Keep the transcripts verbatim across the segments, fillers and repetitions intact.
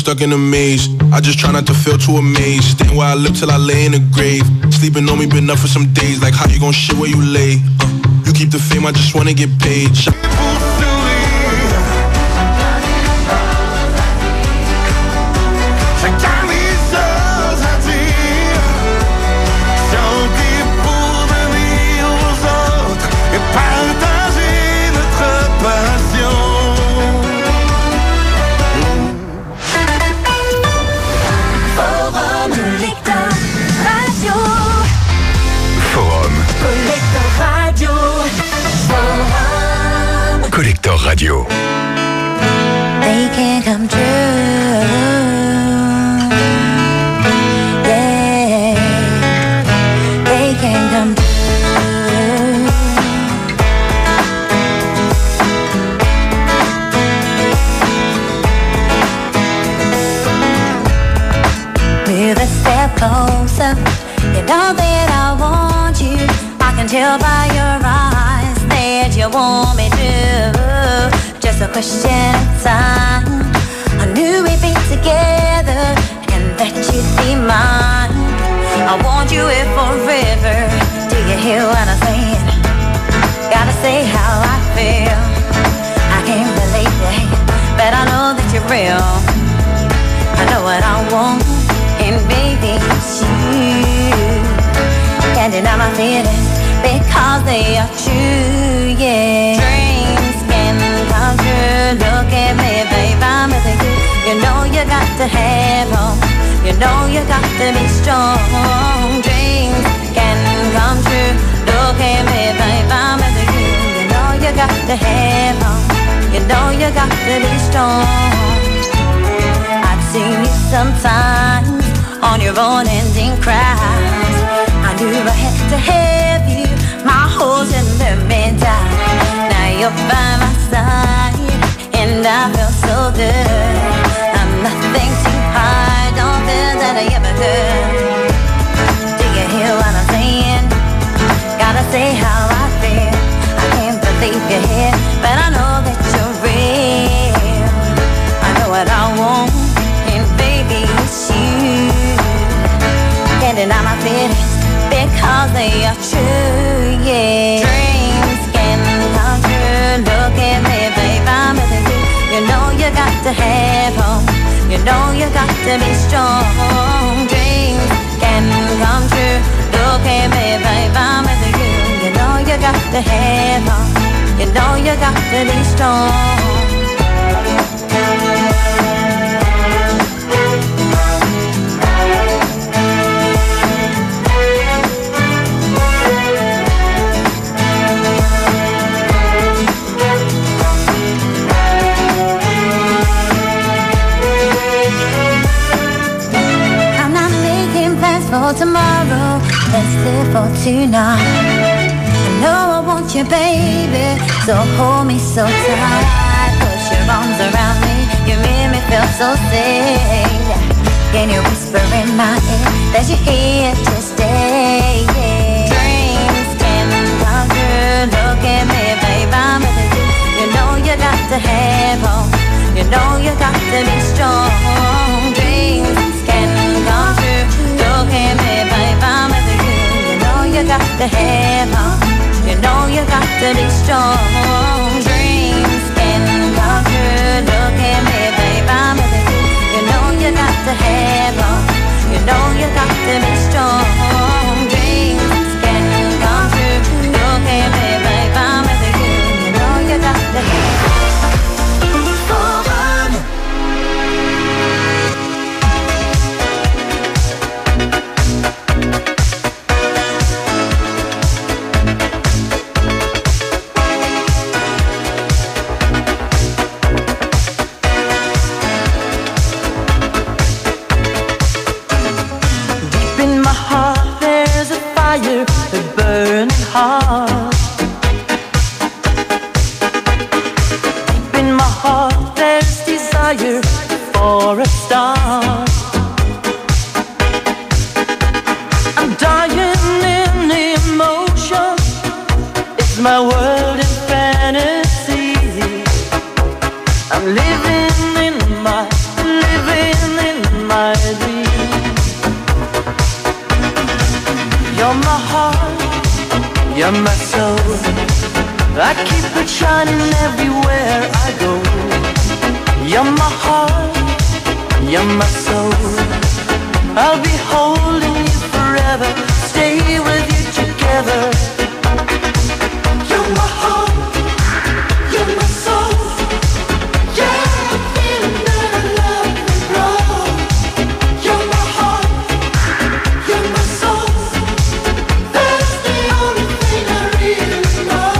stuck in a maze. I just try not to feel too amazed. Staying where I live till I lay in the grave. Sleeping on me been up for some days. Like how you gon' shit where you lay? Uh, you keep the fame, I just wanna get paid. Sh- Collector Radio. They can't come true. Yeah, they can't come true. Move a step closer. You know that I want you. I can tell by your eyes that you want me to. Just a question of time. I knew we'd be together and that you'd be mine. I want you here forever. Do you hear what I'm saying? Gotta say how I feel. I can't believe it, but I know that you're real. I know what I want, and baby, it's you. Can't deny my feelings because they are true, yeah. Dreams can come true. Look at me, babe, I'm with you. You know you got to have hope. You know you got to be strong. Dreams can come true. Look at me, babe, I'm with you. You know you got to have hope. You know you got to be strong. I've seen you sometimes on your own ending cries. I knew I had to have you. My holes in the middle. Now you're by my side, and I feel so good. I'm nothing to hide, don't feel that I ever could. Do you hear what I'm saying? Gotta say how I feel. I can't believe you're here, but I know that you're real. I know what I want, and baby, it's you. Can't deny my feelings because they are true, yeah. Dreams can come true. Look at me, babe, I'm with you. You know you got to have hope. You know you got to be strong. Dreams can come true. Look at me, babe, I'm with you. You know you got to have hope. You know you got to be strong. For tomorrow, let's live for tonight. I know I want you, baby, so hold me so tight. Put your arms around me, you make me feel so safe. Can you whisper in my ear that you're here to stay? Yeah. Dreams can come true. Look at me, babe, I'm with you. You know you got to have hope. You know you got to be strong. Dreams can come true. Look at me, babe, I'm with you. You know you got to have hope. You know you got to be strong. Dreams can come true. Look at me, babe, I'm with you. You know you got to have hope. You know you got to be strong. Dreams can come true. Look at me, babe, I'm with you. You know you got to have hope. A burning heart. Deep in my heart there's desire for a star. I'm dying in emotion. It's my world in fantasy. I'm living in my, living You're my soul. I keep it shining everywhere I go. You're my heart. You're my soul. I'll be holding you forever. Stay with you together. You're my heart. You're my soul. Yeah, I'm feeling that I love will grow. You're my heart. You're my soul. That's the only thing I really know.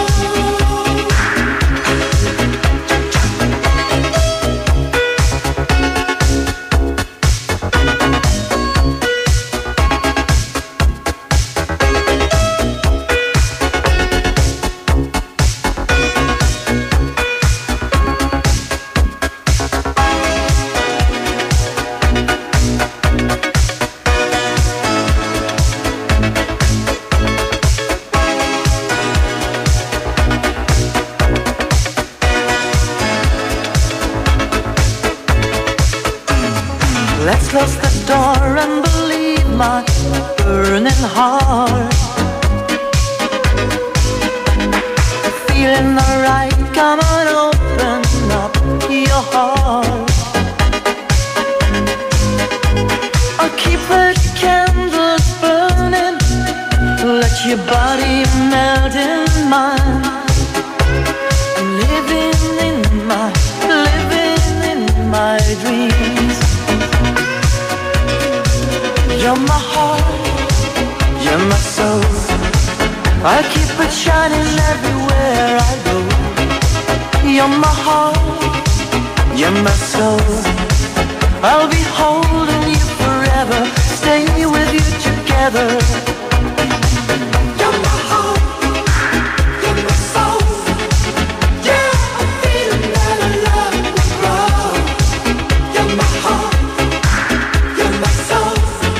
Let's close the door and believe my burning heart. Feeling alright, come on, open up your heart. I'll keep the candles burning. Let your body melt in mine. I'm living in my, living in my dreams. You're my heart, you're my soul. I keep it shining everywhere I go. You're my heart, you're my soul. I'll be holding you forever. Stay with you together. You're my heart, you're my soul. Yeah, I'm feeling that I love will grow. You're my heart, you're my soul.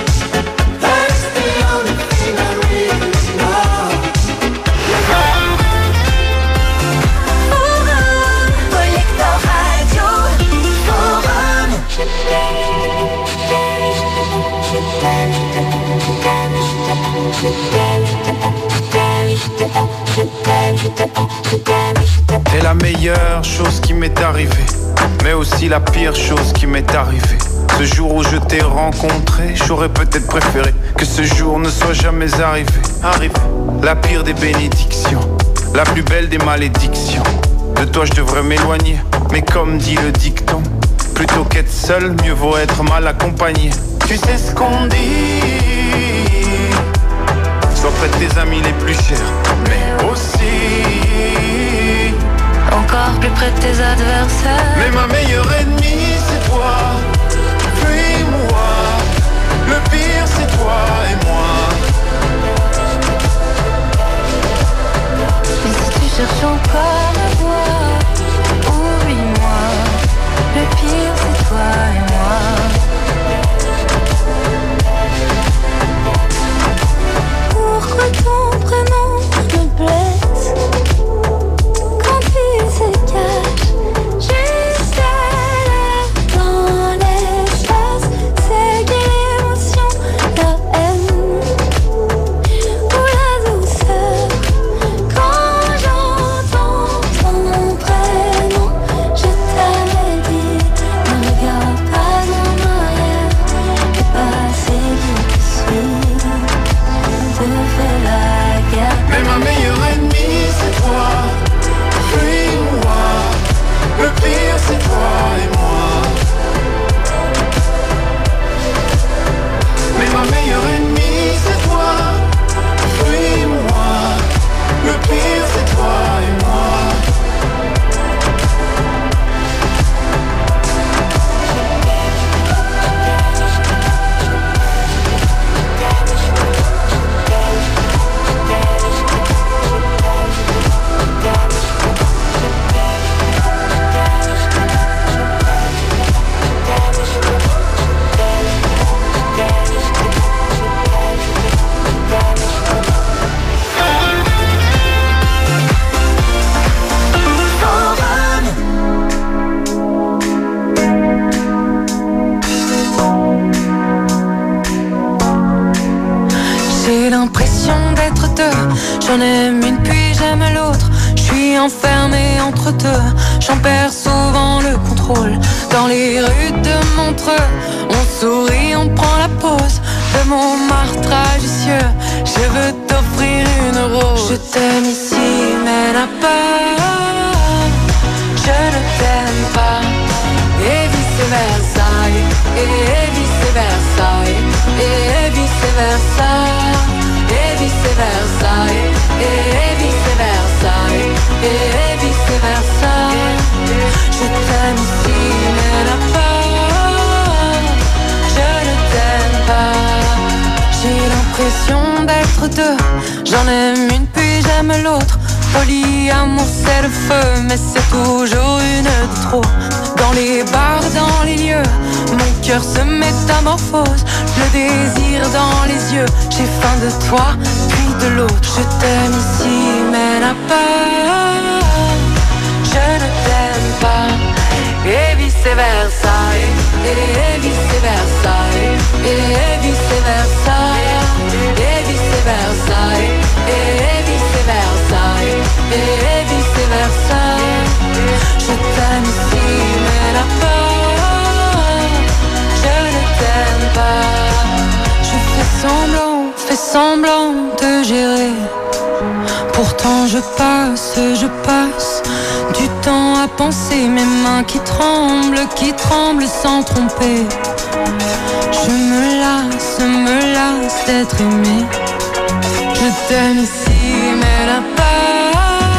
T'es la meilleure chose qui m'est arrivée, mais aussi la pire chose qui m'est arrivée. Ce jour où je t'ai rencontré, j'aurais peut-être préféré que ce jour ne soit jamais arrivé. Arrivé. La pire des bénédictions, la plus belle des malédictions. De toi je devrais m'éloigner, mais comme dit le dicton, plutôt qu'être seul, mieux vaut être mal accompagné. Tu sais ce qu'on dit, sois près de tes amis les plus chers, mais aussi encore plus près de tes adversaires. Mais ma meilleure ennemie c'est toi, puis moi. Le pire c'est toi et moi. Mais si tu cherches encore à voir, oublie-moi. Le pire c'est toi et moi. Pourquoi ton prénom me blesse quand il se cache juste là dans les J'en aime une puis j'aime l'autre. Je suis enfermée entre deux. J'en perds souvent le contrôle. Dans les rues de Montreux, on sourit, on prend la pause de mon martrage vicieux. Je veux t'offrir une rose. Je t'aime ici mais là-bas je ne t'aime pas. Et vice versa, et vice versa, et vice versa, et vice versa, et vice versa, et vice versa. Je t'aime ici mais là-bas je ne t'aime pas. J'ai l'impression d'être deux. J'en aime une puis j'aime l'autre. Polyamour c'est le feu, mais c'est toujours une de trop. Dans les bars, dans les lieux, mon cœur se métamorphose. Le désir dans les yeux, j'ai faim de toi, puis de l'autre. Je t'aime ici, mais là-bas, je ne t'aime pas. Et vice versa, et vice versa, et vice versa, et vice versa, et vice versa, et vice versa. Je t'aime ici mais là-bas je ne t'aime pas. Je fais semblant, fais semblant de gérer. Pourtant je passe, je passe du temps à penser. Mes mains qui tremblent, qui tremblent sans tromper. Je me lasse, me lasse d'être aimé. Je t'aime ici mais là-bas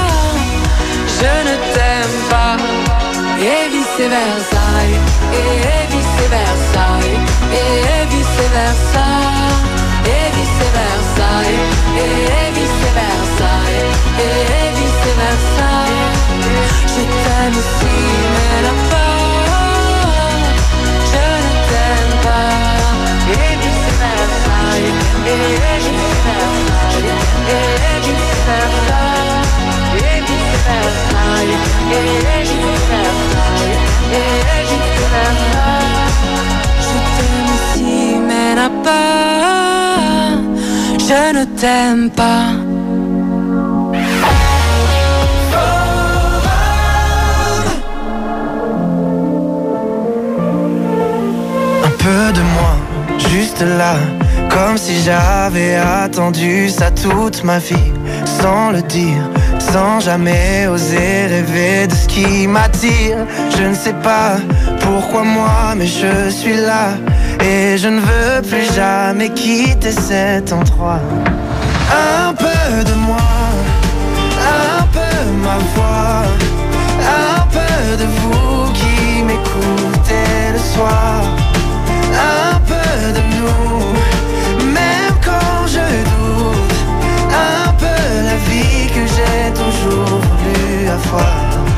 je ne t'aime pas. Et vice versa, et vice versa, et vice versa, et vice versa, et vice versa, et vice versa. Je t'aime ici mais là-bas je ne t'aime pas. Et vice versa, et vice versa, et vice versa, et vice versa, et vice versa, et vice versa. Je t'aime ici mais là-bas je ne t'aime pas. Un peu de moi, juste là, comme si j'avais attendu ça toute ma vie, sans le dire, sans jamais oser rêver de ce qui m'attire. Je ne sais pas pourquoi moi, mais je suis là, et je ne veux plus jamais quitter cet endroit. Un peu de moi, un peu ma voix, un peu de vous qui m'écoutez le soir. Un peu de nous, même quand je doute. Un peu la vie que j'ai toujours voulu avoir.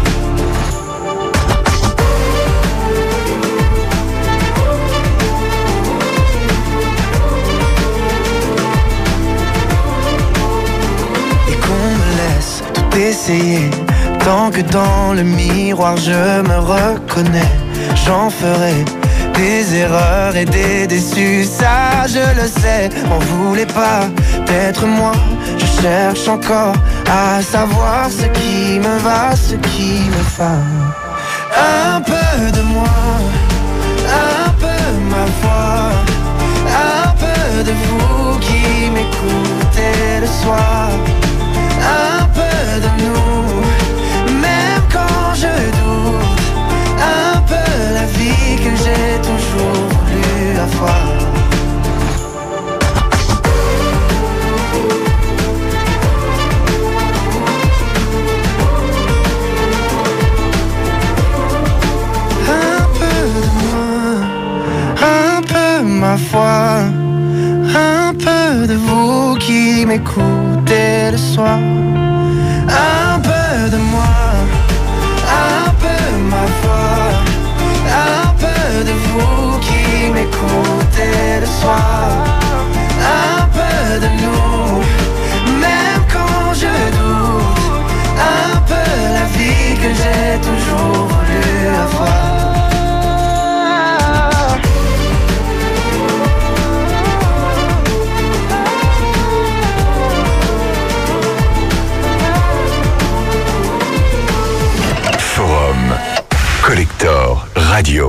Et qu'on me laisse tout essayer, tant que dans le miroir je me reconnais. J'en ferai des erreurs et des déçus, ça je le sais. On voulait pas d'être moi, je cherche encore à savoir ce qui me va, ce qui me va. Un peu de moi, un peu ma voix, un peu de vous qui m'écoutez le soir. Un peu de nous, même quand je doute. Un peu la vie que j'ai toujours voulu avoir. Un peu de moi, un peu ma foi, un peu de vous qui m'écoutez le soir. Un peu de moi, un peu ma foi, un peu de vous qui m'écoutez le soir. Un peu de nous, même quand je doute. Un peu la vie que j'ai toujours voulu avoir.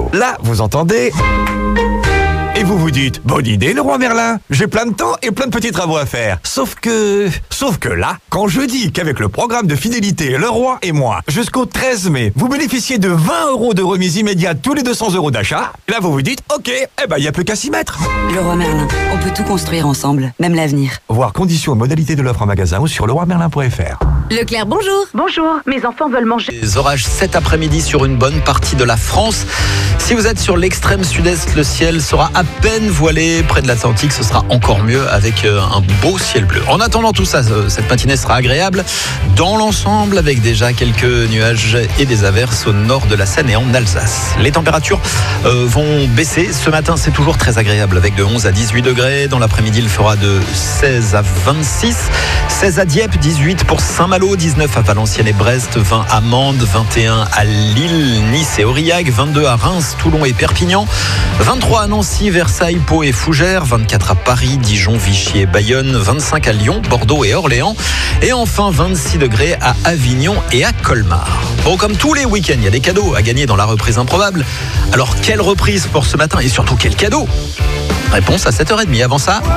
radio. Là, vous entendez... Et vous vous dites, bonne idée Leroy Merlin, j'ai plein de temps et plein de petits travaux à faire. Sauf que... Sauf que là, quand je dis qu'avec le programme de fidélité Leroy et moi, jusqu'au treize mai, vous bénéficiez de vingt euros de remise immédiate tous les deux cents euros d'achat, là vous vous dites, ok, eh ben il n'y a plus qu'à s'y mettre. Leroy Merlin, on peut tout construire ensemble, même l'avenir. Voir conditions et modalités de l'offre en magasin ou sur leroy merlin point f r. Leclerc, bonjour. Bonjour, mes enfants veulent manger. Les orages cet après-midi sur une bonne partie de la France. Si vous êtes sur l'extrême sud-est, le ciel sera à peine voilé. Près de l'Atlantique, ce sera encore mieux avec un beau ciel bleu. En attendant tout ça, cette matinée sera agréable dans l'ensemble avec déjà quelques nuages et des averses au nord de la Seine et en Alsace. Les températures euh, vont baisser. Ce matin, c'est toujours très agréable avec de onze à dix-huit degrés. Dans l'après-midi, il fera de seize à vingt-six. seize à Dieppe, dix-huit pour Saint-Malo, dix-neuf à Valenciennes et Brest, vingt à Mende, vingt et un à Lille, Nice et Aurillac, vingt-deux à Reims, Toulon et Perpignan, vingt-trois à Nancy, Versailles, Pau et Fougères, vingt-quatre à Paris, Dijon, Vichy et Bayonne, vingt-cinq à Lyon, Bordeaux et Orléans et enfin vingt-six degrés à Avignon et à Colmar. Bon, comme tous les week-ends, il y a des cadeaux à gagner dans la reprise improbable. Alors, quelle reprise pour ce matin et surtout quel cadeau ? Réponse à sept heures trente. Avant ça,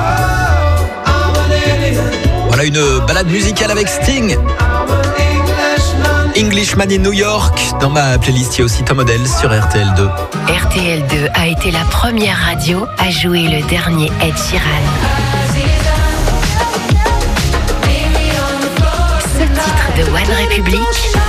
voilà une balade musicale avec Sting. Englishman in New York. Dans ma playlist, il y a aussi Tom Odell sur R T L deux. R T L deux a été la première radio à jouer le dernier Ed Sheeran. Ce titre de One Republic,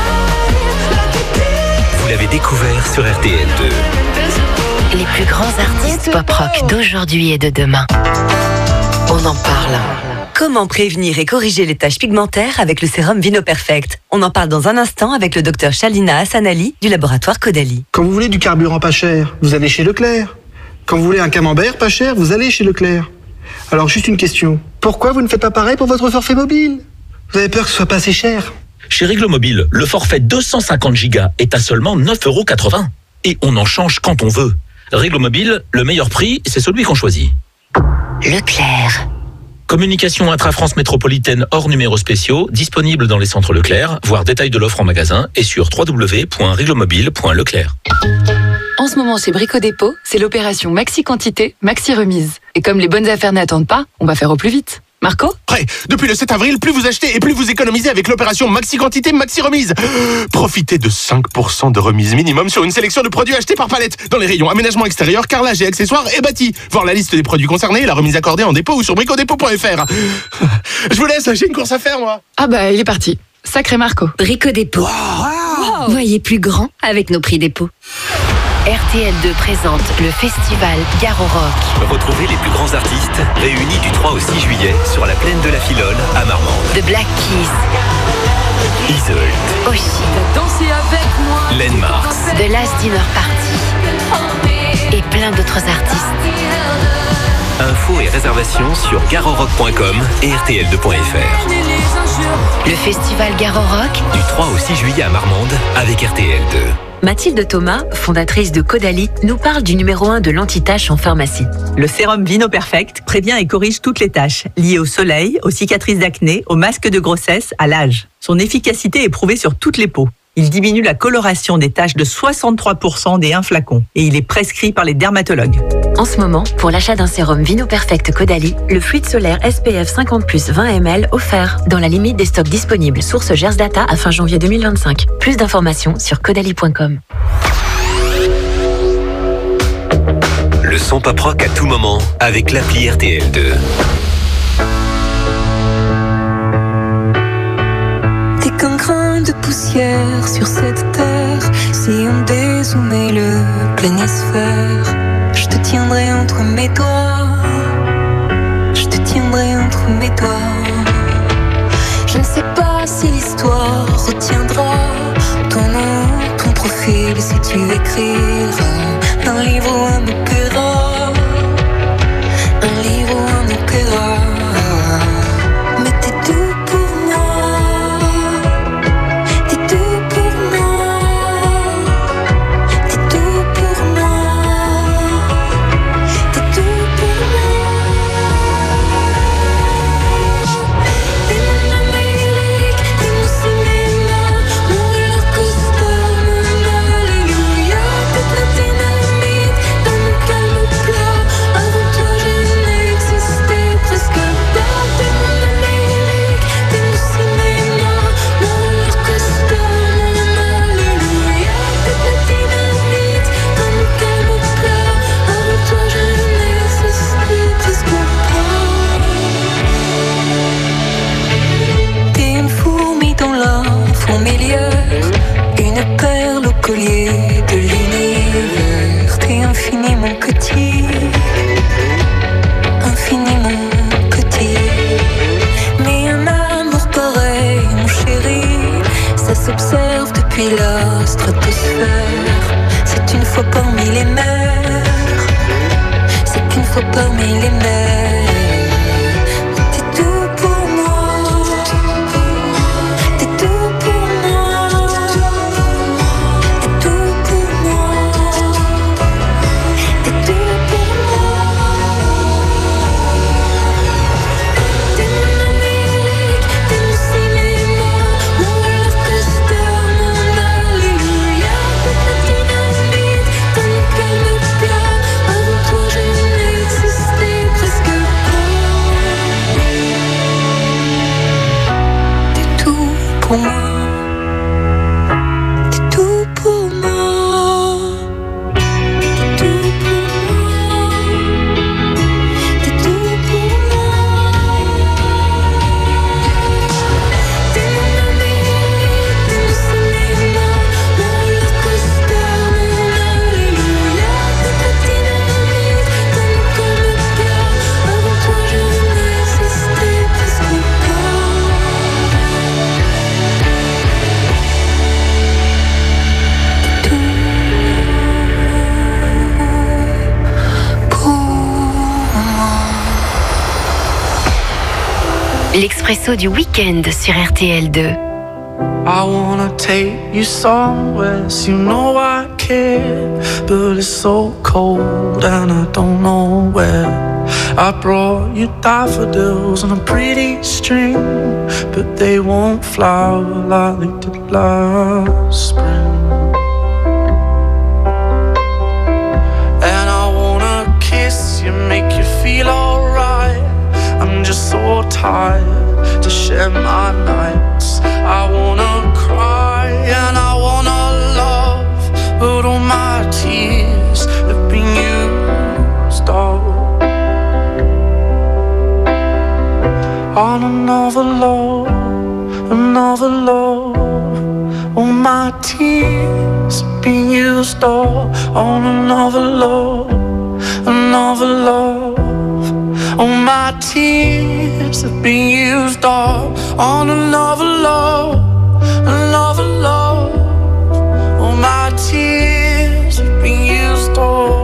vous l'avez découvert sur R T L deux. Les plus grands artistes pop-rock d'aujourd'hui et de demain. On en parle. Comment prévenir et corriger les taches pigmentaires avec le sérum Vino Perfect? On en parle dans un instant avec le docteur Shalina Hassanali du laboratoire Caudalie. Quand vous voulez du carburant pas cher, vous allez chez Leclerc. Quand vous voulez un camembert pas cher, vous allez chez Leclerc. Alors juste une question, pourquoi vous ne faites pas pareil pour votre forfait mobile? Vous avez peur que ce soit pas assez cher? Chez Réglo Mobile, le forfait deux cent cinquante gigas est à seulement neuf euros quatre-vingts. Et on en change quand on veut. Réglo Mobile, le meilleur prix, c'est celui qu'on choisit. Leclerc. Communication intra-France métropolitaine hors numéros spéciaux, disponible dans les centres Leclerc, voir détail de l'offre en magasin et sur w w w point réglomobile point leclerc. En ce moment, chez Brico Dépôt, c'est l'opération Maxi Quantité, Maxi Remise. Et comme les bonnes affaires n'attendent pas, on va faire au plus vite. Marco ? Prêt. Depuis le sept avril, plus vous achetez et plus vous économisez avec l'opération Maxi Quantité, Maxi Remise. Profitez de cinq pour cent de remise minimum sur une sélection de produits achetés par palette dans les rayons aménagement extérieur, carrelage et accessoires et bâti. Voir la liste des produits concernés et la remise accordée en dépôt ou sur bricodépôt point f r. Je vous laisse, j'ai une course à faire moi. Ah bah, il est parti. Sacré Marco. Brico Dépôt. Wow. Wow. Voyez plus grand avec nos prix dépôt. R T L deux présente le festival Garo Rock. Retrouvez les plus grands artistes réunis du trois au six juillet sur la plaine de la Filole à Marmande. The Black Keys, Isolde, Oshi, Danser avec moi, Len Mars, The Last Dinner Party et plein d'autres artistes. Infos et réservations sur garorock point com et r t l deux point f r. Le festival Garo Rock Du trois au six juillet à Marmande avec R T L deux. Mathilde Thomas, fondatrice de Caudalie, nous parle du numéro un de l'anti-tache en pharmacie. Le sérum Vino Perfect prévient et corrige toutes les taches liées au soleil, aux cicatrices d'acné, aux masques de grossesse, à l'âge. Son efficacité est prouvée sur toutes les peaux. Il diminue la coloration des taches de soixante-trois pour cent dès un flacon et il est prescrit par les dermatologues. En ce moment, pour l'achat d'un sérum Vino Perfect Caudalie, le fluide solaire S P F cinquante plus vingt millilitres offert dans la limite des stocks disponibles. Source Gers Data à fin janvier deux mille vingt-cinq. Plus d'informations sur caudalie point com. Le son pop rock à tout moment avec l'appli R T L deux. T'es qu'un grain de poussière sur cette terre. Si on dézoomait le planisphère, je te tiendrai entre mes doigts. Je te tiendrai entre mes doigts. Je ne sais pas si l'histoire retiendra ton nom, ton profil, si tu écriras un livre ou un opéra. Un livre ou un opéra. Mais t'es tout pour moi. T'es tout pour moi. T'es tout pour moi. T'es tout pour moi. T'es mon Amérique, t'es mon cinéma, mon roller coaster, mon alléluia. T'es platina et fois parmi les mers, c'est qu'une fois parmi les mers. T'es tout pour moi, t'es tout pour moi, t'es tout pour moi, t'es tout pour moi. T'es mon Amérique, t'es mon cinéma, mon roller coaster, mon alléluia. T'es ma dynamite, t'as mon calme plat. Avant toi je n'existais presque pas. T'es tout pour moi, t'es tout pour moi, t'es tout pour moi, t'es tout pour moi. T'es mon Amérique, t'es mon cinéma, mon roller coaster, mon alléluia. T'es ma dynamite, t'as mon calme plat. Avant toi je n'existais presque pas. L'Expresso du week-end sur R T L deux. I wanna take you somewhere, so you know I care, but it's so cold and I don't know where. I brought you daffodils on a pretty string, but they won't flower like they did last spring. And I wanna kiss you, make you feel alright. I'm just so tired to share my nights. I wanna cry and I wanna love, but all my tears have been used up on another love, another love. All my tears have been used up on another love, another love. All my tears have been used up on another love, another love. All my tears have been used up.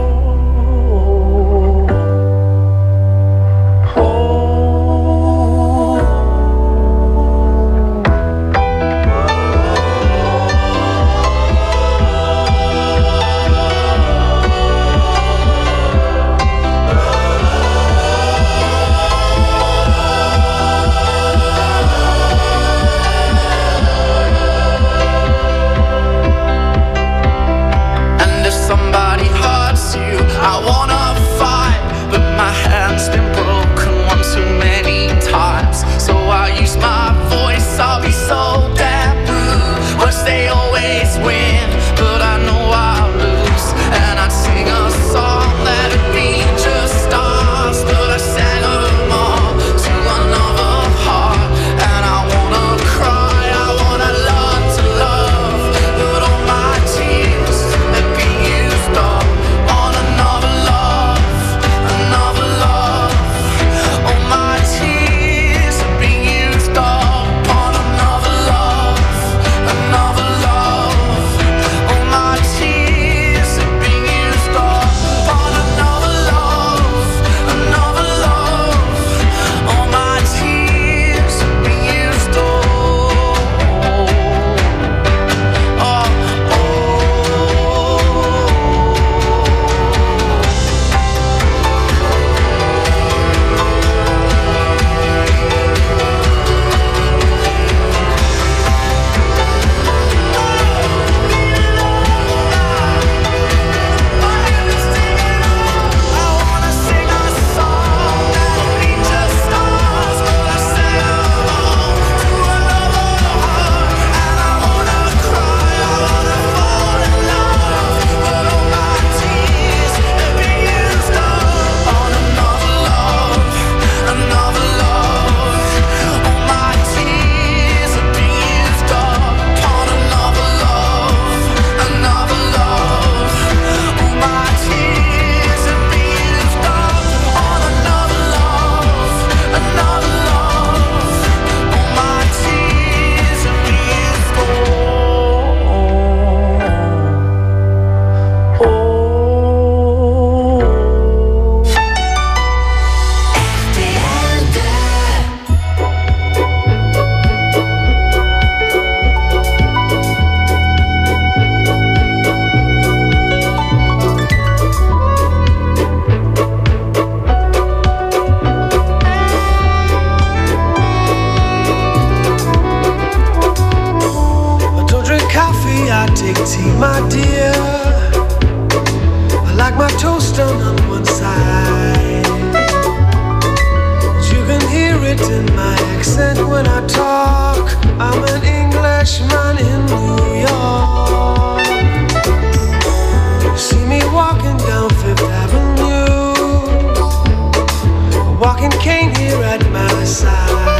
walking cane here at my side.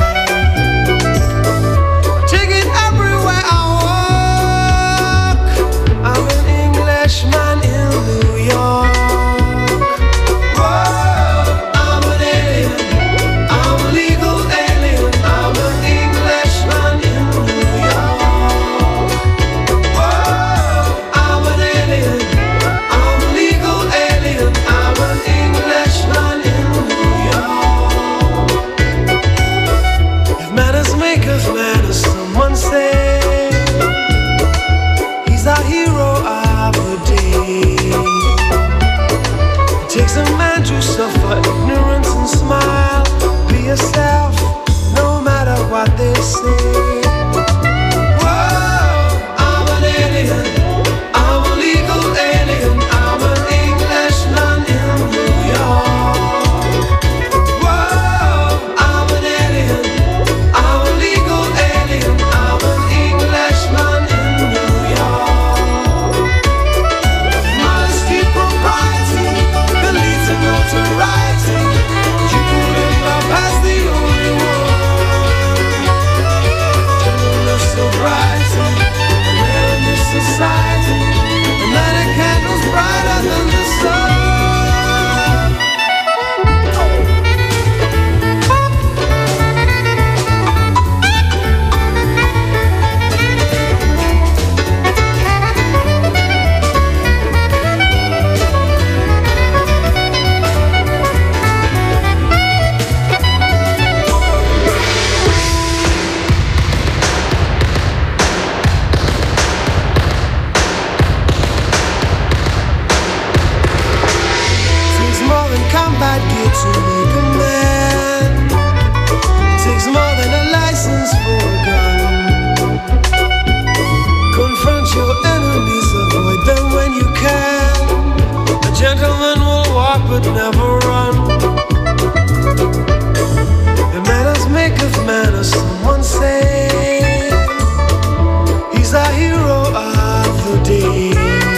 Take it everywhere I walk. I'm an Englishman in New York. Whoa, I'm an alien. I'm a legal alien. I'm an Englishman in New York. Whoa, I'm an alien. I'm a legal alien. I'm an Englishman in New York. If manners make us manners, someone say he's our hero of the day. It takes a man to suffer ignorance and smile. Be yourself, no matter what they say. Whoa, I'm an alien. I'm a legal alien. I'm an Englishman in New York. Whoa, I'm an alien. I'm a legal alien. I'm an Englishman in New York. Modesty, propriety, the lead to notoriety. You couldn't love past the only one. Gentleness, sobriety, rare in this society. And that a candle's brighter than the sun. Takes more than combat gear to make a man. Takes more than a license for a gun. Confront your enemies, avoid them when you can. A gentleman will walk but never run. The manners make of manners, someone say. He's our hero of the day.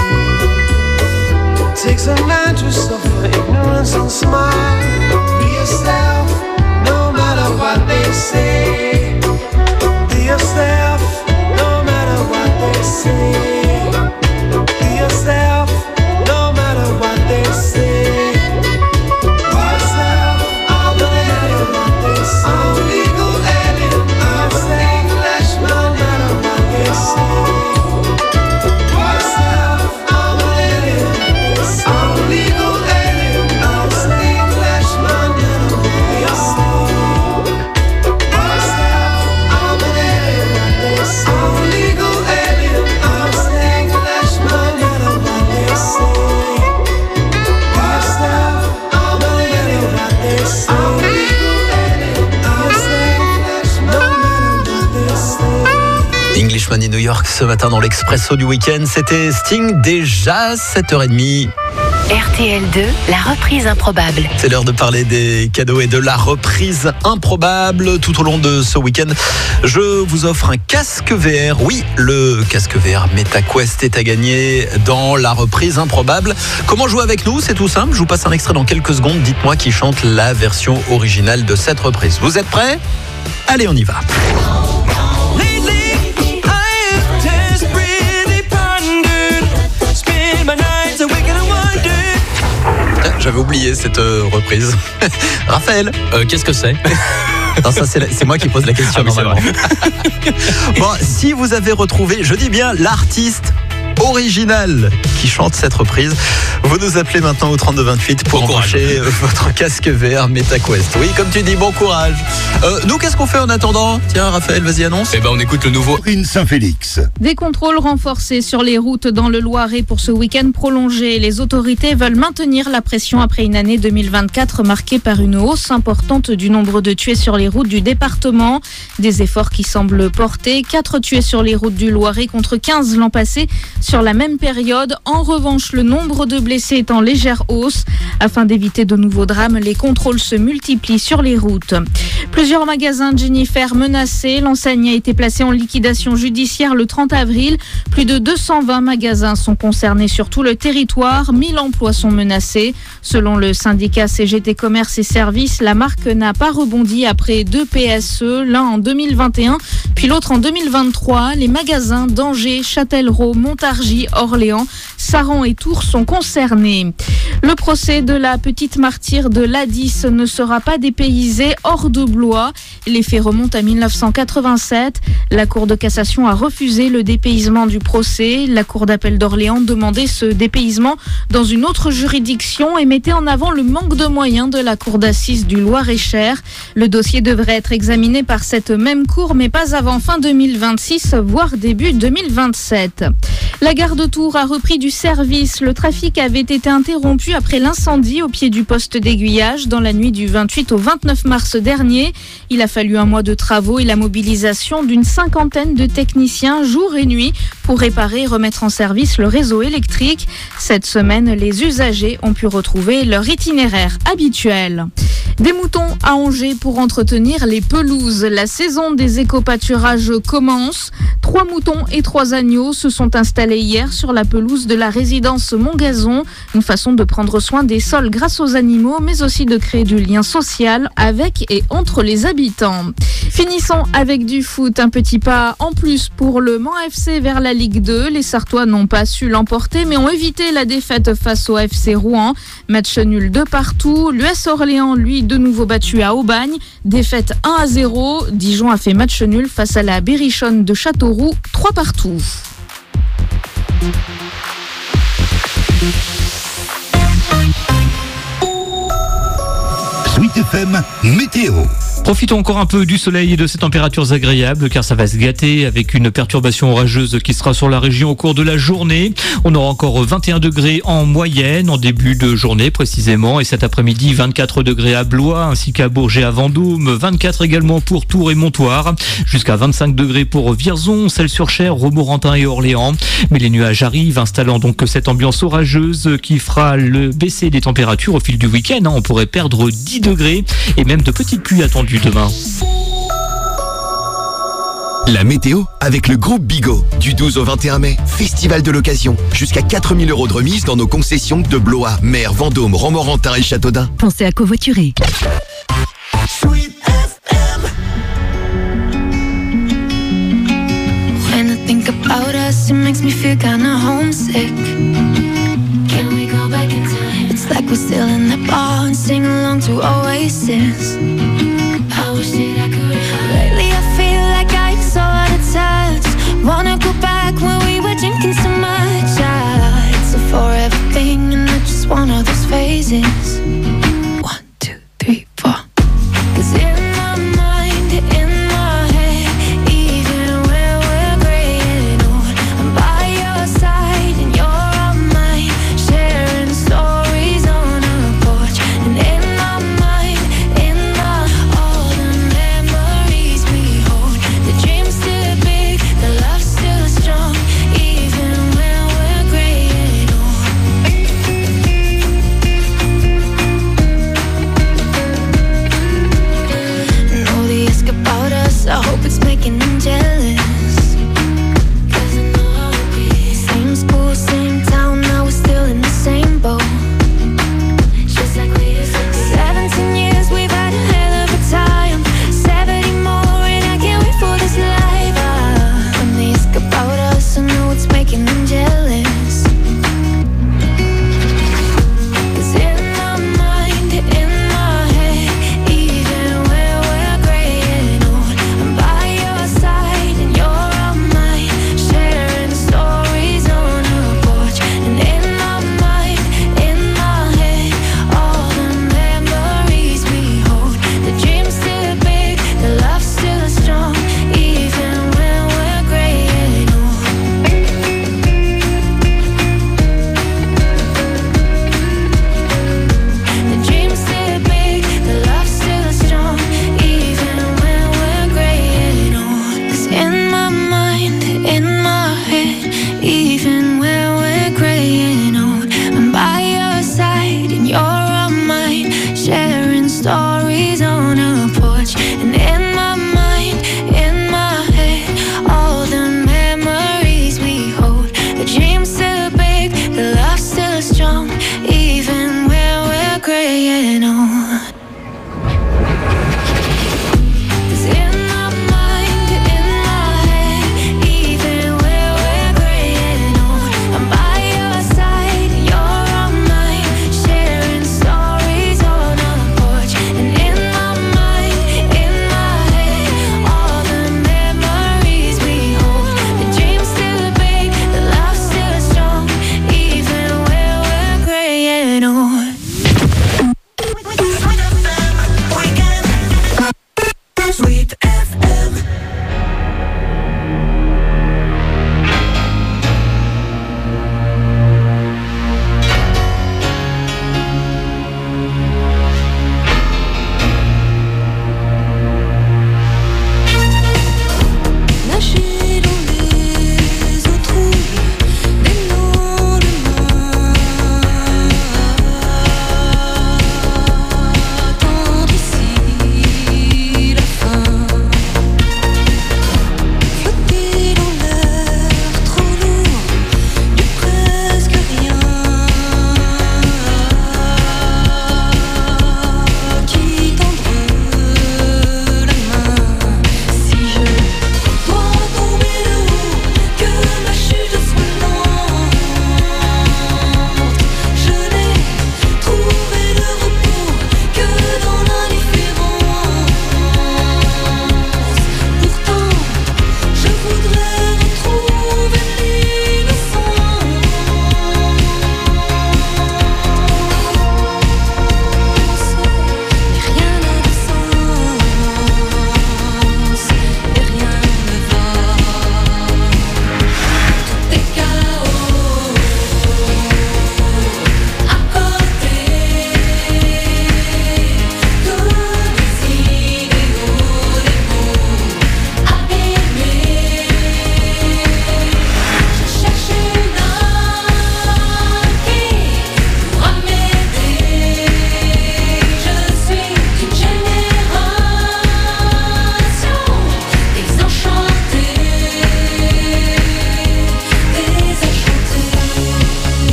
Takes a man to suffer ignorance and smile. Be yourself, no matter what they say. Be yourself, no matter what they say. Be yourself, no matter what they say. Be yourself, I'm an alien. I'm a legal alien. I'm an Englishman, no matter what they say. Be yourself, I'm an alien. I'm a legal alien. I'm an Englishman in New York. Be yourself, I'm an alien. I'm a legal alien. I'm an Englishman, no matter what they say. Be yourself, I'm an alien. I'm a legal alien. I'm an Englishman, no matter what they say. Englishman in New York ce matin dans l'Expresso du week-end, c'était Sting, déjà sept heures trente. R T L deux, la reprise improbable. C'est l'heure de parler des cadeaux et de la reprise improbable. Tout au long de ce week-end, je vous offre un casque V R. Oui, le casque V R MetaQuest est à gagner dans la reprise improbable. Comment jouer avec nous? C'est tout simple. Je vous passe un extrait dans quelques secondes. Dites-moi qui chante la version originale de cette reprise. Vous êtes prêts? Allez, on y va. J'avais oublié cette euh, reprise. Raphaël, euh, qu'est-ce que c'est? Non, ça c'est, la, c'est moi qui pose la question ah, normalement. Bon, si vous avez retrouvé, je dis bien l'artiste original qui chante cette reprise, vous nous appelez maintenant au trente-deux vingt-huit pour bon embaucher votre casque V R MetaQuest. Oui, comme tu dis, bon courage. Euh, nous, qu'est-ce qu'on fait en attendant? Tiens, Raphaël, vas-y, annonce. Eh ben, on écoute le nouveau Rine Saint-Félix. Des contrôles renforcés sur les routes dans le Loiret pour ce week-end prolongé. Les autorités veulent maintenir la pression après une année deux mille vingt-quatre marquée par une hausse importante du nombre de tués sur les routes du département. Des efforts qui semblent porter. quatre tués sur les routes du Loiret contre quinze l'an passé sur la même période. En revanche, le nombre de blessés est en légère hausse. Afin d'éviter de nouveaux drames, les contrôles se multiplient sur les routes. Plusieurs magasins de Jennifer menacés. L'enseigne a été placée en liquidation judiciaire le trente avril. Plus de deux cent vingt magasins sont concernés sur tout le territoire. mille emplois sont menacés. Selon le syndicat C G T Commerce et Services, la marque n'a pas rebondi après deux P S E, l'un en deux mille vingt et un, puis l'autre en deux mille vingt-trois. Les magasins d'Angers, Châtellerault, Montargis, Orléans, Saran et Tours sont concernés. Le procès de la petite martyre de l'A dix ne sera pas dépaysé hors de Blois. Les faits remontent à mille neuf cent quatre-vingt-sept. La Cour de cassation a refusé le dépaysement du procès. La Cour d'appel d'Orléans demandait ce dépaysement dans une autre juridiction et mettait en avant le manque de moyens de la Cour d'assises du Loir-et-Cher. Le dossier devrait être examiné par cette même Cour, mais pas avant fin deux mille vingt-six, voire début deux mille vingt-sept. La gare de Tours a repris du service. Le trafic avait été interrompu après l'incendie au pied du poste d'aiguillage dans la nuit du vingt-huit au vingt-neuf mars dernier. Il a fallu un mois de travaux et la mobilisation d'une cinquantaine de techniciens jour et nuit pour réparer et remettre en service le réseau électrique. Cette semaine, les usagers ont pu retrouver leur itinéraire habituel. Des moutons à Angers pour entretenir les pelouses. La saison des éco-pâturages commence. Trois moutons et trois agneaux se sont installés hier sur la pelouse de la résidence Montgazon. Une façon de prendre soin des sols grâce aux animaux, mais aussi de créer du lien social avec et entre les habitants. Finissons avec du foot. Un petit pas en plus pour le Mans F C vers la Ligue deux. Les Sartois n'ont pas su l'emporter, mais ont évité la défaite face au F C Rouen. Match nul de partout. L'U S Orléans, lui, de nouveau battu à Aubagne. Défaite un à zéro. Dijon a fait match nul face à la Berrichonne de Châteauroux, trois partout. Sweet F M Météo. Profitons encore un peu du soleil et de ces températures agréables car ça va se gâter avec une perturbation orageuse qui sera sur la région au cours de la journée. On aura encore vingt et un degrés en moyenne en début de journée précisément et cet après-midi vingt-quatre degrés à Blois ainsi qu'à Bourget à Vendôme, vingt-quatre également pour Tours et Montoire, jusqu'à vingt-cinq degrés pour Vierzon, Celles-sur-Cher, Romorantin et Orléans. Mais les nuages arrivent installant donc cette ambiance orageuse qui fera le baisser des températures au fil du week-end. On pourrait perdre dix degrés et même de petites pluies attendues demain. La météo avec le groupe Bigot. Du douze au vingt et un mai, festival de l'occasion. Jusqu'à quatre mille euros de remise dans nos concessions de Blois, Mer, Vendôme, Romorantin et Châteaudun. Pensez à covoiturer. Sweet F M. When I think about us, it makes me feel kinda homesick. Can we go back in time? It's like we're still in the bar and sing along to Oasis. I wish that I could. Lately I feel like I so out of touch. Wanna go back when we were drinking so much. Ah, it's a forever thing and I just want all those phases. One, two, three, four. 'Cause in my mind, in my head, even when we're gray and old, I'm by your side and you're on mine, sharing stories on a porch. And in my mind, in my all the memories we hold, the dream's still big, the love's still strong, even when we're gray and old.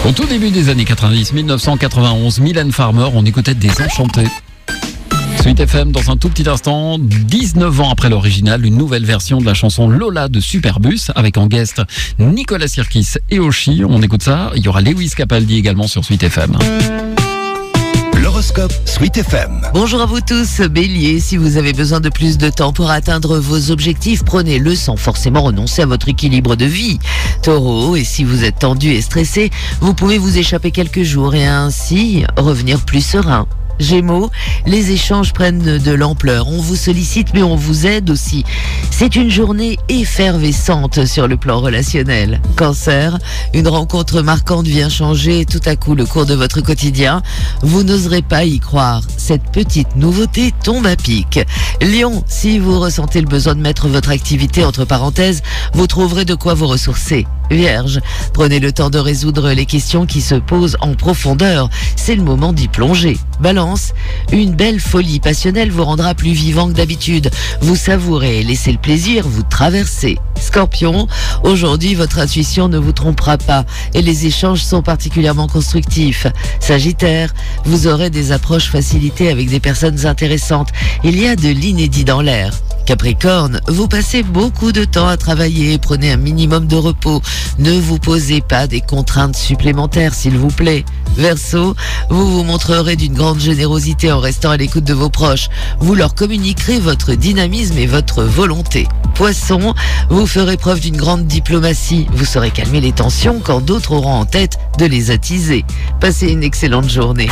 Au tout début des années quatre-vingt-dix, dix-neuf cent quatre-vingt-onze, Mylène Farmer, on écoutait Désenchanté. Suite F M dans un tout petit instant, dix-neuf ans après l'original, une nouvelle version de la chanson Lola de Superbus avec en guest Nicolas Sirkis et Oshi. On écoute ça, il y aura Lewis Capaldi également sur Suite F M. L'horoscope Suite F M. Bonjour à vous tous, Bélier, si vous avez besoin de plus de temps pour atteindre vos objectifs, prenez-le sans forcément renoncer à votre équilibre de vie. Taureau, et si vous êtes tendu et stressé, vous pouvez vous échapper quelques jours et ainsi revenir plus serein. Gémeaux, les échanges prennent de l'ampleur. On vous sollicite mais on vous aide aussi. C'est une journée effervescente sur le plan relationnel. Cancer, une rencontre marquante vient changer tout à coup le cours de votre quotidien. Vous n'oserez pas y croire. Cette petite nouveauté tombe à pic. Lion, si vous ressentez le besoin de mettre votre activité entre parenthèses, vous trouverez de quoi vous ressourcer. Vierge, prenez le temps de résoudre les questions qui se posent en profondeur. C'est le moment d'y plonger. Balance, une belle folie passionnelle vous rendra plus vivant que d'habitude. Vous savourez et laissez le plaisir vous traverser. Scorpion, aujourd'hui votre intuition ne vous trompera pas et les échanges sont particulièrement constructifs. Sagittaire, vous aurez des approches facilitées avec des personnes intéressantes. Il y a de l'inédit dans l'air. Capricorne, vous passez beaucoup de temps à travailler et prenez un minimum de repos. Ne vous posez pas des contraintes supplémentaires, s'il vous plaît. Verseau, vous vous montrerez d'une grande générosité en restant à l'écoute de vos proches. Vous leur communiquerez votre dynamisme et votre volonté. Poisson, vous ferez preuve d'une grande diplomatie. Vous saurez calmer les tensions quand d'autres auront en tête de les attiser. Passez une excellente journée.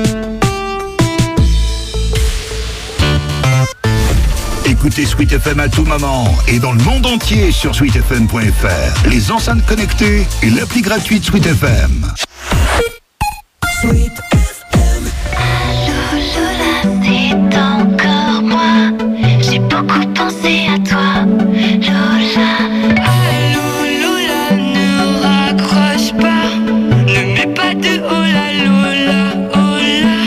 Écoutez Suite F M à tout moment et dans le monde entier sur sweet f m point f r, les enceintes connectées et l'appli gratuite Suite F M. Sweet F M. Allô Lola, c'est encore moi. J'ai beaucoup pensé à toi, Lola. Allô Lola, ne raccroche pas. Ne mets pas de oh là Lola, oh là.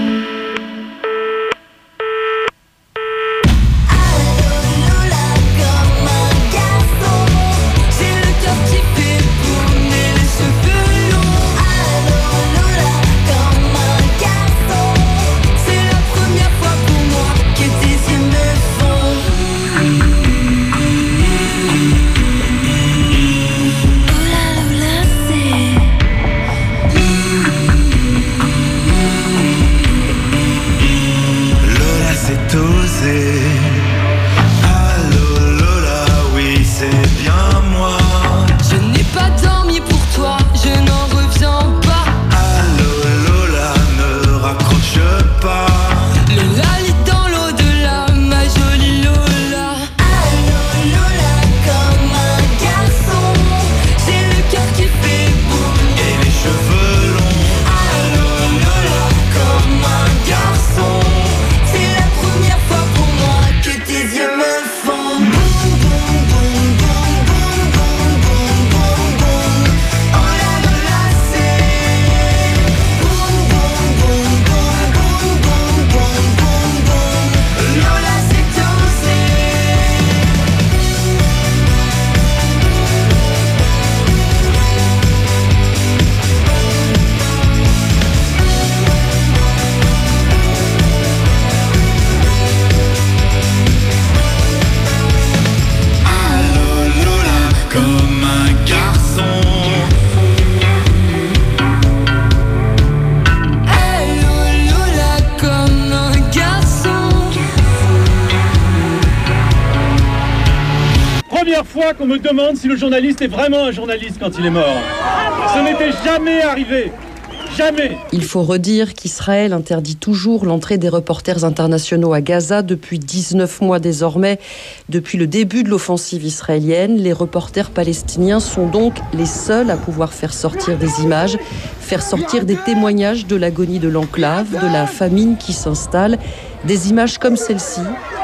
Fois qu'on me demande si le journaliste est vraiment un journaliste quand il est mort. Ça n'était jamais arrivé. Jamais. Il faut redire qu'Israël interdit toujours l'entrée des reporters internationaux à Gaza depuis dix-neuf mois désormais. Depuis le début de l'offensive israélienne, les reporters palestiniens sont donc les seuls à pouvoir faire sortir des images, faire sortir des témoignages de l'agonie de l'enclave, de la famine qui s'installe, des images comme celle-ci.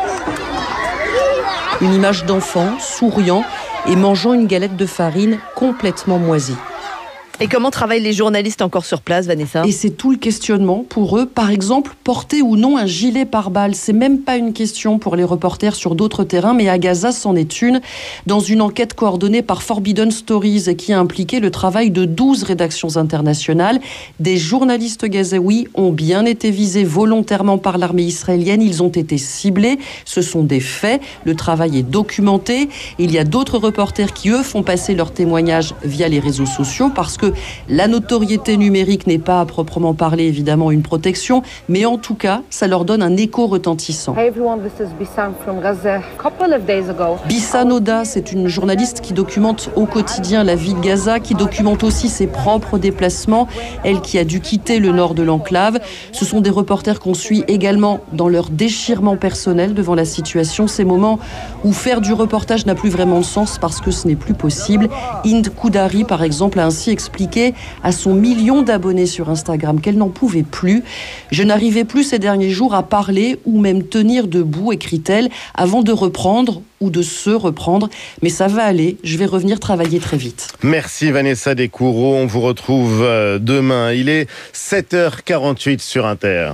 Une image d'enfant souriant et mangeant une galette de farine complètement moisie. Et comment travaillent les journalistes encore sur place, Vanessa ? Et c'est tout le questionnement pour eux. Par exemple, porter ou non un gilet pare-balles, c'est même pas une question pour les reporters sur d'autres terrains, mais à Gaza, c'en est une. Dans une enquête coordonnée par Forbidden Stories qui a impliqué le travail de douze rédactions internationales, des journalistes gazaouis ont bien été visés volontairement par l'armée israélienne. Ils ont été ciblés. Ce sont des faits. Le travail est documenté. Il y a d'autres reporters qui, eux, font passer leurs témoignages via les réseaux sociaux parce que la notoriété numérique n'est pas à proprement parler évidemment une protection, mais en tout cas, ça leur donne un écho retentissant. Hey everyone, this is Bissam from Gaza. A couple of days ago. Bissam Oda, c'est une journaliste qui documente au quotidien la vie de Gaza, qui documente aussi ses propres déplacements, elle qui a dû quitter le nord de l'enclave. Ce sont des reporters qu'on suit également dans leur déchirement personnel devant la situation, ces moments où faire du reportage n'a plus vraiment de sens parce que ce n'est plus possible. Hind Koudari, par exemple, a ainsi expliqué à son million d'abonnés sur Instagram qu'elle n'en pouvait plus. Je n'arrivais plus ces derniers jours à parler ou même tenir debout, écrit-elle, avant de reprendre ou de se reprendre. Mais ça va aller, je vais revenir travailler très vite. Merci Vanessa Descoureaux, on vous retrouve demain. Il est sept heures quarante-huit sur Inter.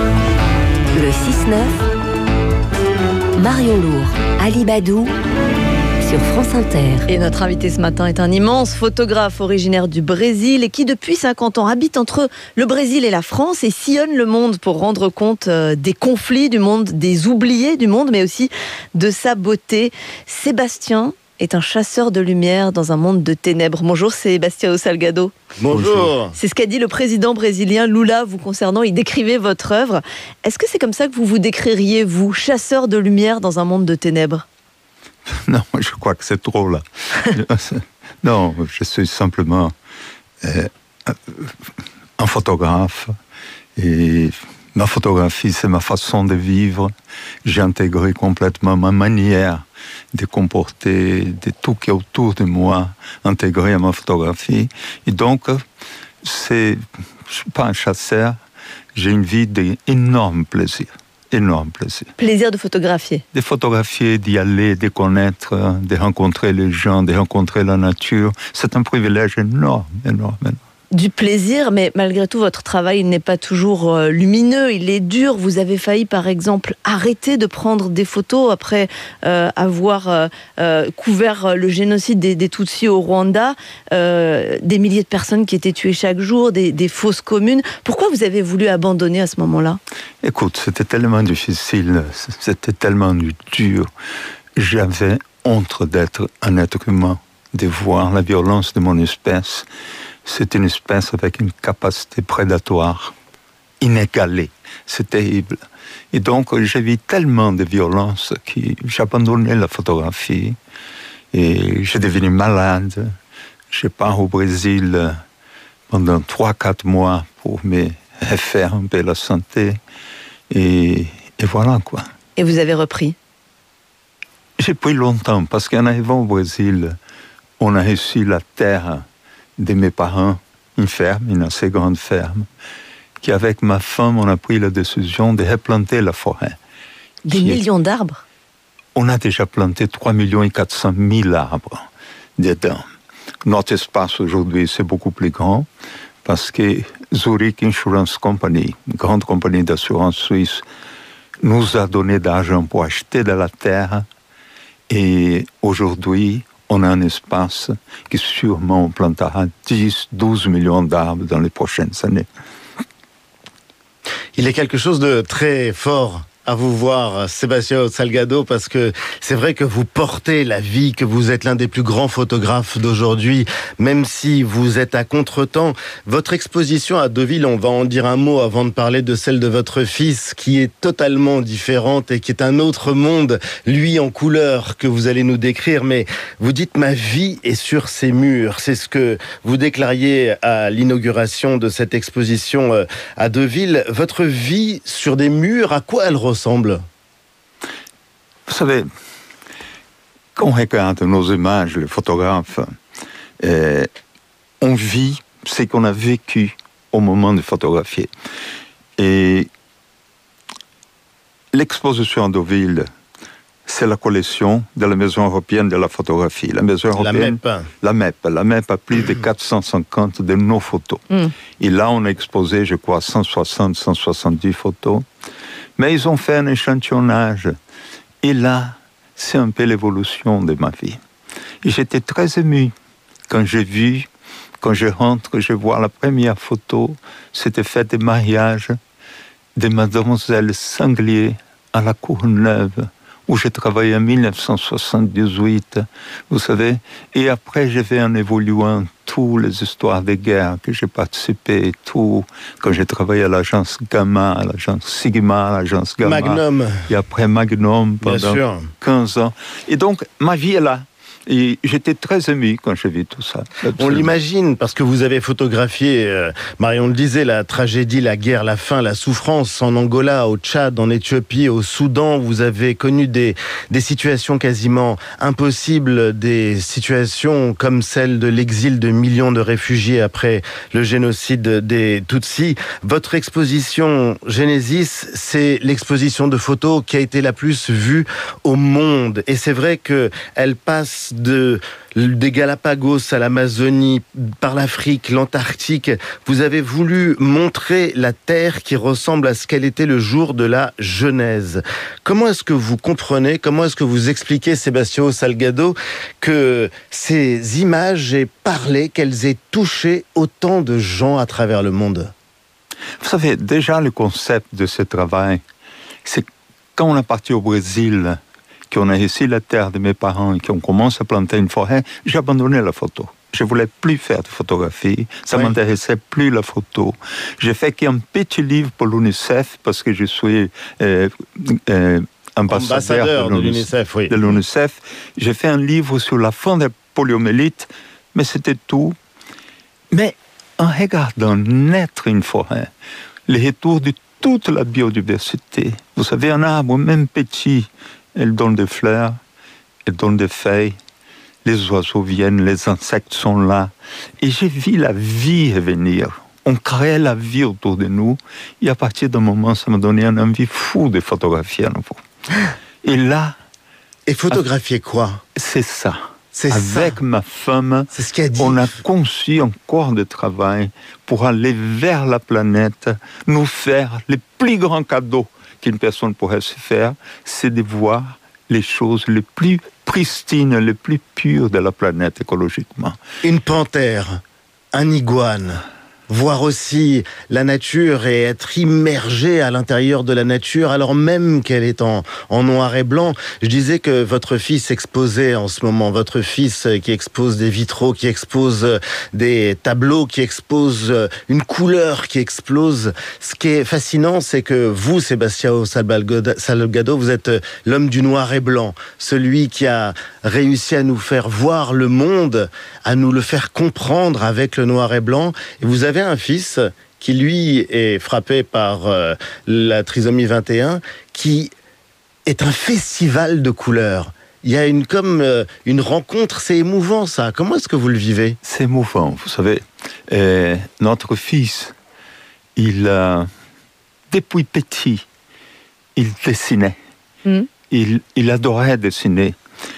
Le six neuf, Marion Lourd, Ali Badou, sur France Inter. Et notre invité ce matin est un immense photographe originaire du Brésil et qui depuis cinquante ans habite entre le Brésil et la France et sillonne le monde pour rendre compte des conflits du monde, des oubliés du monde, mais aussi de sa beauté. Sébastien est un chasseur de lumière dans un monde de ténèbres. Bonjour Sébastien Salgado. Bonjour. C'est ce qu'a dit le président brésilien Lula vous concernant. Il décrivait votre œuvre. Est-ce que c'est comme ça que vous vous décririez, vous, chasseur de lumière dans un monde de ténèbres ? Non, je crois que c'est trop là. Non, je suis simplement euh, un photographe et ma photographie, c'est ma façon de vivre. J'ai intégré complètement ma manière de comporter, de tout qui est autour de moi, intégré à ma photographie. Et donc, c'est, je ne suis pas un chasseur, j'ai une vie d'énorme plaisir. Énorme plaisir. Plaisir de photographier. De photographier, d'y aller, de connaître, de rencontrer les gens, de rencontrer la nature. C'est un privilège énorme, énorme, énorme. Du plaisir, mais malgré tout, votre travail n'est pas toujours euh, lumineux, il est dur. Vous avez failli, par exemple, arrêter de prendre des photos après euh, avoir euh, euh, couvert le génocide des, des Tutsis au Rwanda, euh, des milliers de personnes qui étaient tuées chaque jour, des, des fosses communes. Pourquoi vous avez voulu abandonner à ce moment-là ? Écoute, c'était tellement difficile, c'était tellement dur. J'avais honte d'être un être humain, de voir la violence de mon espèce. C'est une espèce avec une capacité prédatoire inégalée. C'est terrible. Et donc, j'ai vu tellement de violence que j'ai abandonné la photographie. Et j'ai devenu malade. Je pars au Brésil pendant trois quatre mois pour me refaire un peu la santé. Et, et voilà, quoi. Et vous avez repris ? J'ai pris longtemps, parce qu'en arrivant au Brésil, on a reçu la terre de mes parents, une ferme, une assez grande ferme, qui avec ma femme, on a pris la décision de replanter la forêt. Des millions est... d'arbres ? On a déjà planté trois millions et quatre cent mille arbres dedans. Notre espace aujourd'hui, c'est beaucoup plus grand, parce que Zurich Insurance Company, une grande compagnie d'assurance suisse, nous a donné d'argent pour acheter de la terre, et aujourd'hui, on a un espace qui sûrement on plantera dix, douze millions d'arbres dans les prochaines années. Il y a quelque chose de très fort à vous voir, Sébastien Salgado, parce que c'est vrai que vous portez la vie, que vous êtes l'un des plus grands photographes d'aujourd'hui, même si vous êtes à contretemps. Votre exposition à Deauville, on va en dire un mot avant de parler de celle de votre fils, qui est totalement différente et qui est un autre monde, lui en couleur, que vous allez nous décrire. Mais vous dites « ma vie est sur ces murs ». C'est ce que vous déclariez à l'inauguration de cette exposition à Deauville. Votre vie sur des murs, à quoi elle ressemble ? Vous savez, quand on regarde nos images, les photographes, euh, on vit ce qu'on a vécu au moment de photographier. Et l'exposition à Deauville, c'est la collection de la Maison européenne de la photographie. La Maison européenne, la M E P. La M E P. La M E P a plus de quatre cent cinquante de nos photos. Mm. Et là, on a exposé, je crois, cent soixante, cent soixante-dix photos. Mais ils ont fait un échantillonnage. Et là, c'est un peu l'évolution de ma vie. Et j'étais très ému quand j'ai vu, quand je rentre, je vois la première photo, c'était fête de mariage de Mademoiselle Sanglier à la Courneuve, où j'ai travaillé en dix-neuf cent soixante-dix-huit, vous savez. Et après, j'ai fait en évoluant toutes les histoires de guerre que j'ai participé, tout, quand j'ai travaillé à l'agence Gamma, à l'agence Sigma, à l'agence Gamma. Magnum. Et après Magnum pendant quinze ans. Et donc, ma vie est là. Et j'étais très ému quand j'ai vu tout ça. Absolument. On l'imagine, parce que vous avez photographié, euh, Marion le disait, la tragédie, la guerre, la faim, la souffrance en Angola, au Tchad, en Éthiopie, au Soudan. Vous avez connu des, des situations quasiment impossibles, des situations comme celle de l'exil de millions de réfugiés après le génocide des Tutsis. Votre exposition Genesis, c'est l'exposition de photos qui a été la plus vue au monde. Et c'est vrai qu'elle passe de, des Galapagos à l'Amazonie, par l'Afrique, l'Antarctique. Vous avez voulu montrer la Terre qui ressemble à ce qu'elle était le jour de la Genèse. Comment est-ce que vous comprenez, comment est-ce que vous expliquez, Sebastião Salgado, que ces images aient parlé, qu'elles aient touché autant de gens à travers le monde? Vous savez, déjà le concept de ce travail, c'est quand on est parti au Brésil, qu'on a ici la terre de mes parents et qu'on commence à planter une forêt, j'ai abandonné la photo. Je voulais plus faire de photographie, ça oui. m'intéressait plus la photo. J'ai fait qu'un petit livre pour l'UNICEF parce que je suis euh, euh, ambassadeur, ambassadeur de l'UNICEF. Oui. De l'UNICEF. J'ai fait un livre sur la fin de la poliomyélite, mais c'était tout. Mais en regardant naître une forêt, le retour de toute la biodiversité, vous savez, un arbre, même petit, elle donne des fleurs, elle donne des feuilles, les oiseaux viennent, les insectes sont là. Et j'ai vu la vie revenir. On crée la vie autour de nous. Et à partir d'un moment, ça m'a donné un envie fou de photographier à nouveau. Et là... Et photographier quoi? C'est ça. C'est Avec ça. ma femme, c'est ce qu'elle dit. On a conçu un corps de travail pour aller vers la planète, nous faire les plus grands cadeaux qu'une personne pourrait se faire, c'est de voir les choses les plus pristines, les plus pures de la planète écologiquement. Une panthère, un iguane, voir aussi la nature et être immergé à l'intérieur de la nature alors même qu'elle est en, en noir et blanc. Je disais que votre fils exposait en ce moment, votre fils qui expose des vitraux, qui expose des tableaux, qui expose une couleur qui explose. Ce qui est fascinant, c'est que vous, Sebastião Salgado, vous êtes l'homme du noir et blanc, celui qui a réussi à nous faire voir le monde, à nous le faire comprendre avec le noir et blanc. Et vous avez un fils qui, lui, est frappé par euh, la trisomie vingt et un, qui est un festival de couleurs. Il y a une, comme euh, une rencontre, c'est émouvant ça. Comment est-ce que vous le vivez? C'est émouvant, vous savez. Euh, notre fils, il, euh, depuis petit, il dessinait. Mm. Il, il adorait dessiner.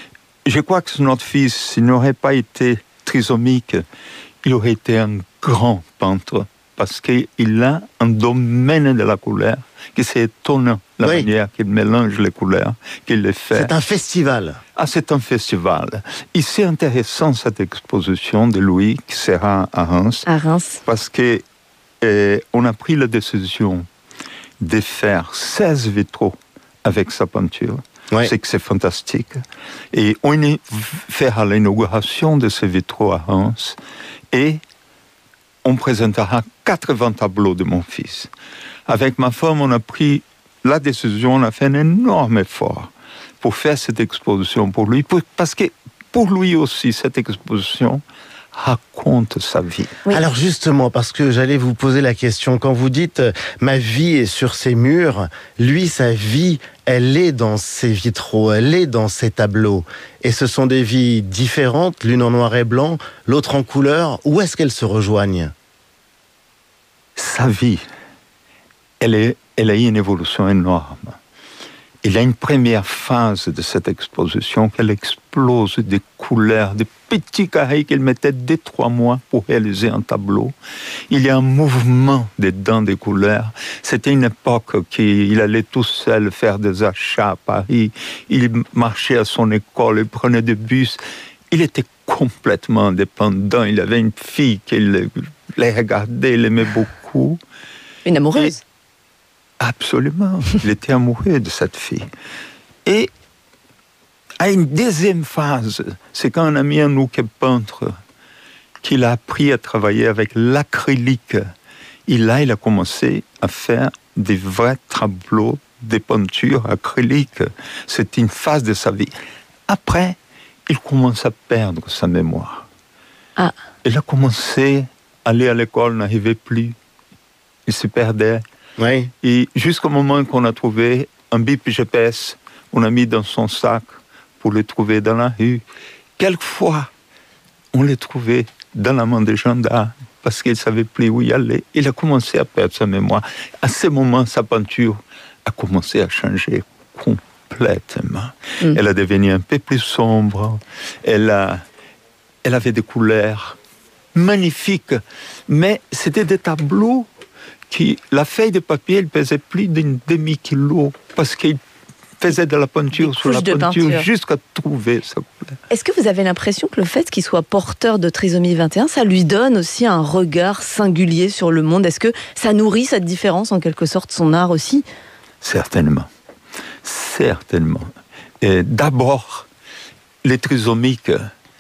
Je crois que notre fils, s'il n'aurait pas été trisomique, il aurait été un grand peintre parce qu'il a un domaine de la couleur qui c'est étonnant, la oui. manière qu'il mélange les couleurs, qu'il les fait. C'est un festival. Ah, c'est un festival. Et c'est intéressant cette exposition de Louis qui sera à Reims. À Reims. Parce que euh, on a pris la décision de faire seize vitraux avec sa peinture. Ouais. C'est que c'est fantastique. Et on est fait à l'inauguration de ces vitraux à Reims. Et on présentera quatre-vingts tableaux de mon fils. Avec ma femme, on a pris la décision, on a fait un énorme effort pour faire cette exposition pour lui, parce que pour lui aussi, cette exposition raconte sa vie. Oui. Alors justement, parce que j'allais vous poser la question, quand vous dites « ma vie est sur ces murs », lui, sa vie, elle est dans ses vitraux, elle est dans ses tableaux. Et ce sont des vies différentes, l'une en noir et blanc, l'autre en couleur. Où est-ce qu'elles se rejoignent? Sa vie, elle, est, elle a eu une évolution énorme. Il y a une première phase de cette exposition qu'elle explose des couleurs, des petits carrés qu'il mettait dès trois mois pour réaliser un tableau. Il y a un mouvement dedans des couleurs. C'était une époque qu'il allait tout seul faire des achats à Paris. Il marchait à son école, il prenait des bus. Il était complètement indépendant. Il avait une fille qu'il les regardait, il aimait beaucoup. Une amoureuse. Et absolument. Il était amoureux de cette fille. Et à une deuxième phase, c'est quand un ami à nous qui est peintre, qu'il a appris à travailler avec l'acrylique. Et là, il a commencé à faire des vrais tableaux, des peintures acryliques. C'est une phase de sa vie. Après, il commence à perdre sa mémoire. Ah. Il a commencé à aller à l'école, n'arrivait plus. Il se perdait. Oui. Et jusqu'au moment qu'on a trouvé un bip G P S, on a mis dans son sac pour le trouver dans la rue. Quelquefois, on l'a trouvé dans la main des gendarmes parce qu'il ne savait plus où y aller. Il a commencé à perdre sa mémoire. À ce moment, sa peinture a commencé à changer complètement. Mm. Elle a devenu un peu plus sombre. Elle, a, elle avait des couleurs magnifiques. Mais c'était des tableaux qui, la feuille de papier, elle pesait plus d'un demi-kilo parce qu'il faisait de la peinture sur la peinture, peinture. jusqu'à trouver sa couleur. Est-ce que vous avez l'impression que le fait qu'il soit porteur de trisomie vingt et un, ça lui donne aussi un regard singulier sur le monde? Est-ce que ça nourrit cette différence, en quelque sorte, son art aussi? Certainement. Certainement. Et d'abord, les trisomiques,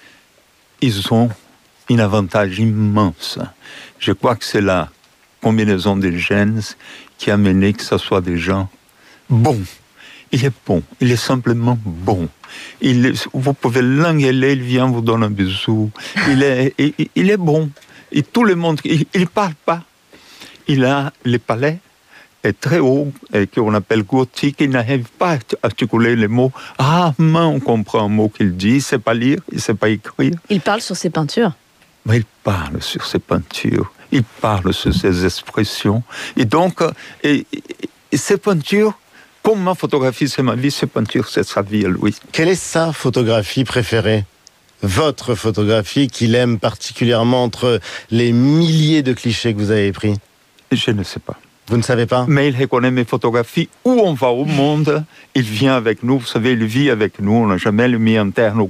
ils ont un avantage immense. Je crois que c'est la combinaison des gènes qui a mené que ce soit des gens bons. Il est bon, il est simplement bon. Il est, vous pouvez l'engueuler, il vient vous donner un bisou. Il est, il, il est bon. Et tout le monde, il ne parle pas. Il a le palais est très haut, et qu'on appelle gothique. Il n'arrive pas à articuler les mots. Rarement on comprend un mot qu'il dit. Il ne sait pas lire, il ne sait pas écrire. Il parle sur ses peintures. Mais il parle sur ses peintures. Il parle sur ses expressions. Et donc, et, et ces peintures, comme ma photographie, c'est ma vie, ces peintures, c'est sa vie à lui. Quelle est sa photographie préférée? Votre photographie qu'il aime particulièrement entre les milliers de clichés que vous avez pris? Je ne sais pas. Vous ne savez pas? Mais il reconnaît mes photographies. Où on va au monde, il vient avec nous. Vous savez, il vit avec nous. On n'a jamais le mis en terre.